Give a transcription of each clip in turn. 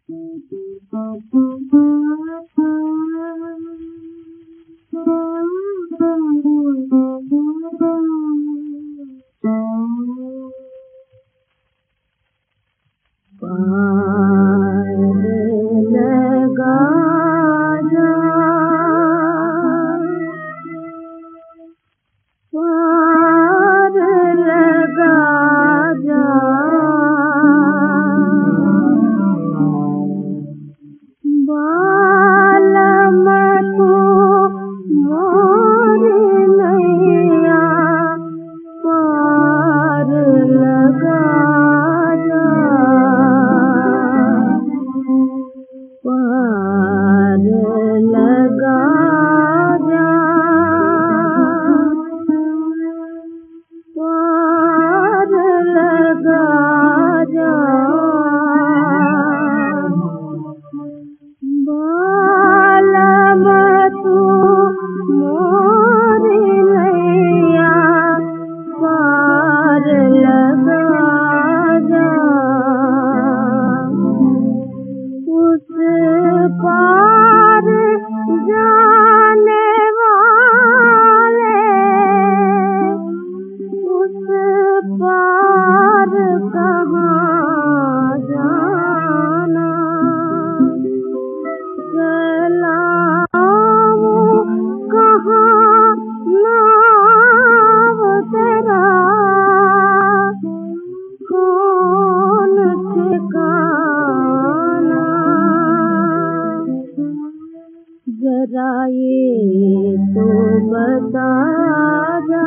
जरा ये तो बता जा,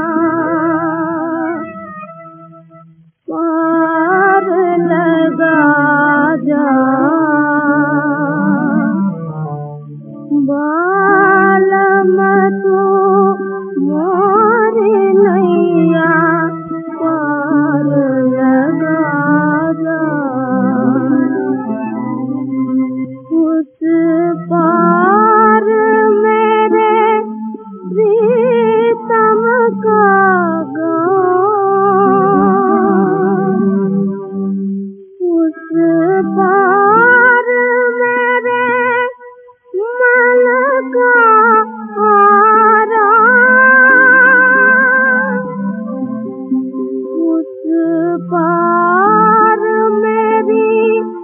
पार लगा जा, बालम तू मोरे नैया पार लगा जा। उस पार मेरे प्रीतम का गाँव, उस पार मेरे मन का आराम, उस पार मेरी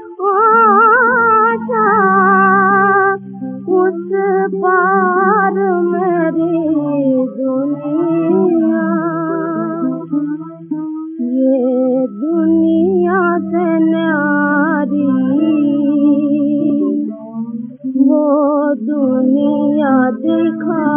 आशा, उस पार मेरी दुनिया। ये दुनिया से न्यारी वो दुनिया दिखा